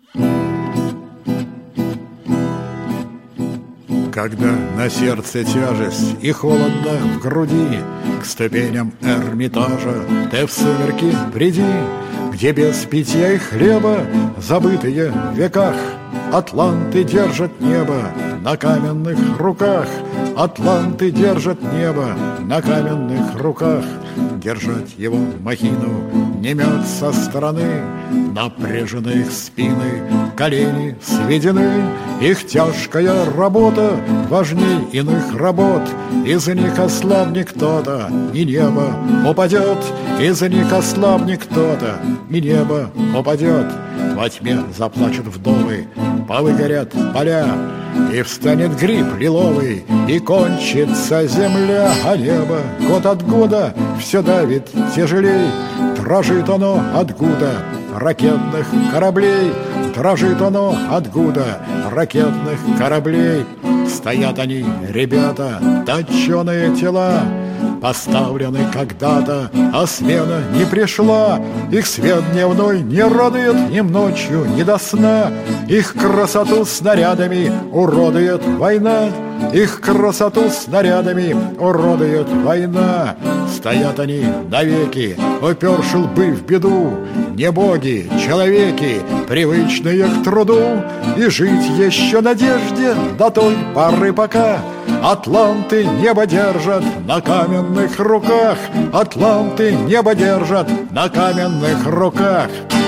Когда на сердце тяжесть и холодно в груди, к ступеням Эрмитажа ты в сумерки приди, где без питья и хлеба, забытые в веках, атланты держат небо на каменных руках. Атланты держат небо на каменных руках. Держать его махину не мед со стороны. Напряжены их спины, колени сведены. Их тяжкая работа важней иных работ. Из них ослабнет кто-то, и небо упадет. Из них ослабнет кто-то, и небо упадет. Во тьме заплачут вдовы, повыгорят поля, и встанет гриб лиловый, и кончится земля. А небо год от года все давит тяжелей. Дрожит оно от гуда ракетных кораблей. Дрожит оно от гуда ракетных кораблей. Стоят они, ребята, точеные тела, поставлены когда-то, а смена не пришла. Их свет дневной не радует им ночью ни до сна. Их красоту снарядами уродует война. Их красоту снарядами уродует война. Стоят они навеки, уперши лбы в беду. Не боги, человеки, привычные к труду. И жить еще надежде до той поры, пока атланты небо держат на каменных руках. Атланты небо держат на каменных руках.